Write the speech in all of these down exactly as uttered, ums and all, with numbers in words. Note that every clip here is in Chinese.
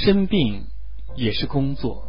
生病也是工作。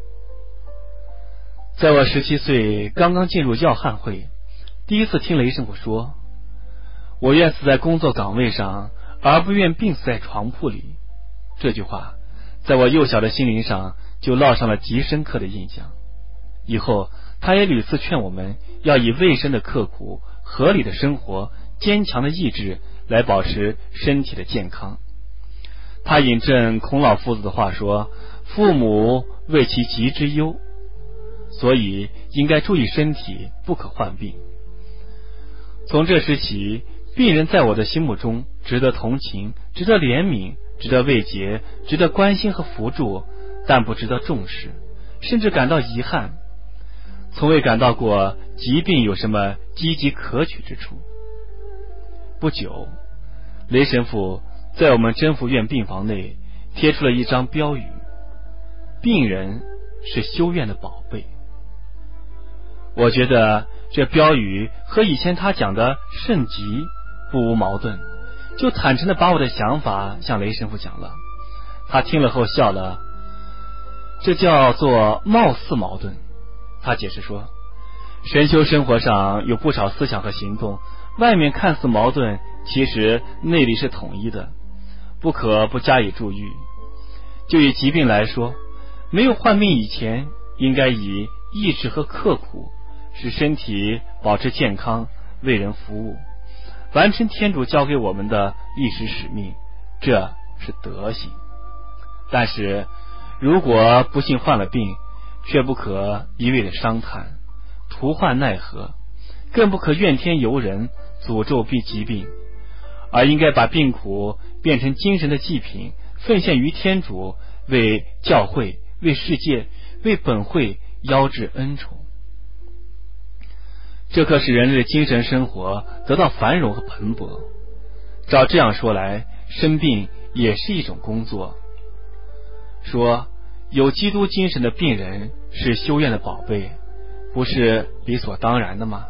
在我十七岁刚刚进入要汉会，第一次听雷神父说，我愿死在工作岗位上，而不愿病死在床铺里。这句话在我幼小的心灵上就烙上了极深刻的印象。以后他也屡次劝我们要以卫生的刻苦、合理的生活、坚强的意志来保持身体的健康。他引证孔老夫子的话说，父母为其疾之忧，所以应该注意身体，不可患病。从这时起，病人在我的心目中值得同情，值得怜悯，值得慰藉，值得关心和扶助，但不值得重视，甚至感到遗憾。从未感到过疾病有什么积极可取之处。不久，雷神父在我们真福院病房内贴出了一张标语，病人是修院的宝贝。我觉得这标语和以前他讲的肾疾不无矛盾，就坦诚地把我的想法向雷神父讲了。他听了后笑了，这叫做貌似矛盾。他解释说，神修生活上有不少思想和行动，外面看似矛盾，其实内里是统一的，不可不加以注意。就以疾病来说，没有患病以前，应该以意志和刻苦使身体保持健康，为人服务，完成天主交给我们的历史使命，这是德行。但是如果不幸患了病，却不可一味的伤叹徒患奈何，更不可怨天尤人诅咒病疾病，而应该把病苦变成精神的祭品，奉献于天主，为教会、为世界、为本会邀致恩宠。这可使人类的精神生活得到繁荣和蓬勃。照这样说来，生病也是一种工作。说有基督精神的病人是修院的宝贝，不是理所当然的吗？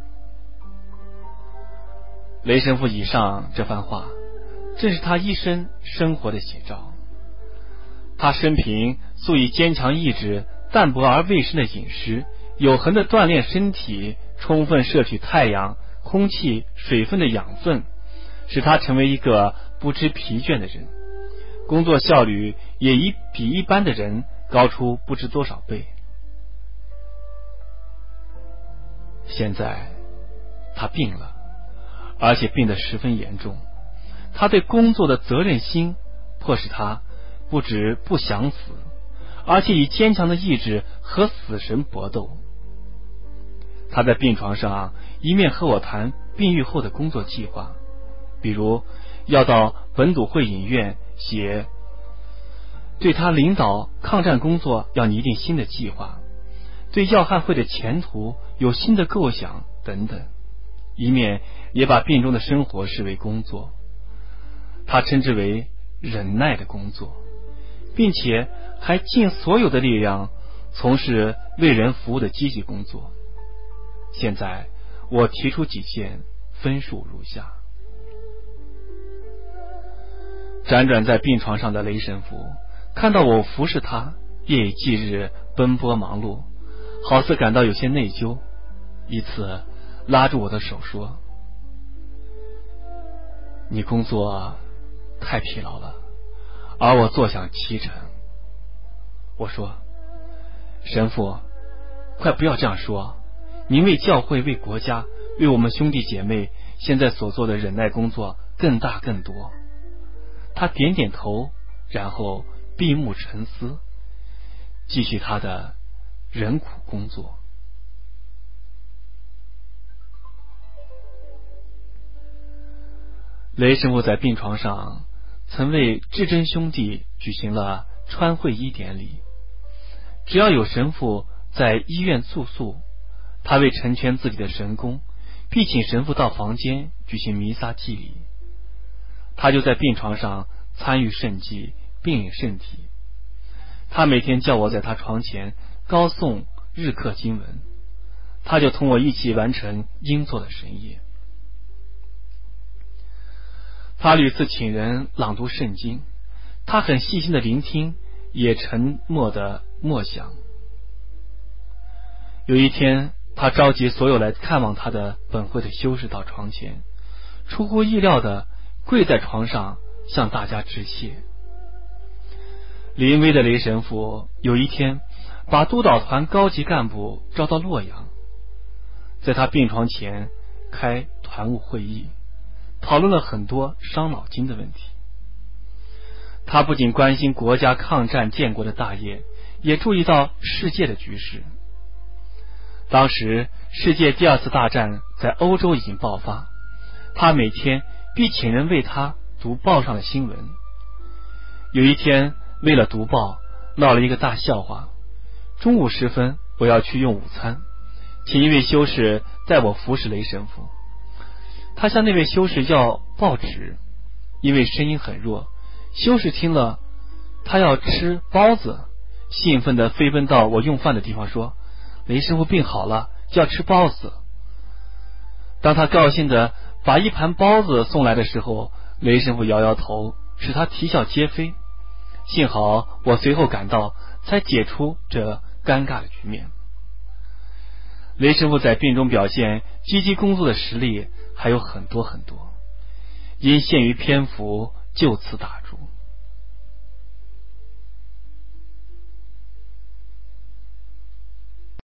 雷神父以上这番话正是他一生生活的写照。他生平素以坚强意志、淡泊而卫生的饮食，有恒的锻炼身体，充分摄取太阳、空气、水分的养分，使他成为一个不知疲倦的人，工作效率也一比一般的人高出不知多少倍。现在他病了，而且病得十分严重。他对工作的责任心迫使他不止不想死，而且以坚强的意志和死神搏斗。他在病床上一面和我谈病愈后的工作计划，比如要到本笃会影院写对他领导抗战工作要拟定新的计划，对要汉会的前途有新的构想等等，一面也把病中的生活视为工作，他称之为忍耐的工作，并且还尽所有的力量从事为人服务的积极工作。现在我提出几件，分数如下。辗转在病床上的雷神父看到我服侍他夜以继日奔波忙碌，好似感到有些内疚，一次拉住我的手说，你工作太疲劳了，而我坐享其成。我说，神父，快不要这样说，您为教会、为国家、为我们兄弟姐妹现在所做的忍耐工作更大更多。他点点头，然后闭目沉思，继续他的忍苦工作。雷神父在病床上曾为至真兄弟举行了穿会衣典礼。只要有神父在医院住宿，他为成全自己的神功，必请神父到房间举行弥撒祭礼。他就在病床上参与圣祭，并领圣体。他每天叫我在他床前高诵日课经文，他就同我一起完成应做的神业。他屡次请人朗读圣经， 他很细心的聆听，也沉默的默想。有一天，他召集所有来看望他的本会的修士到床前，出乎意料的跪在床上向大家致谢。临危的雷神父有一天把督导团高级干部招到洛阳，在他病床前开团务会议，讨论了很多伤脑筋的问题。他不仅关心国家抗战建国的大业，也注意到世界的局势。当时世界第二次大战在欧洲已经爆发，他每天必请人为他读报上的新闻。有一天为了读报闹了一个大笑话，中午时分我要去用午餐，请一位修士带我服侍雷神父。他向那位修士要报纸，因为声音很弱，修士听了他要吃包子，兴奋地飞奔到我用饭的地方说，雷师傅病好了，要吃包子。当他高兴地把一盘包子送来的时候，雷神父摇摇头，使他啼笑皆非。幸好我随后赶到，才解除这尴尬的局面。雷神父在病中表现积极工作的实力还有很多很多，因限于篇幅就此打住。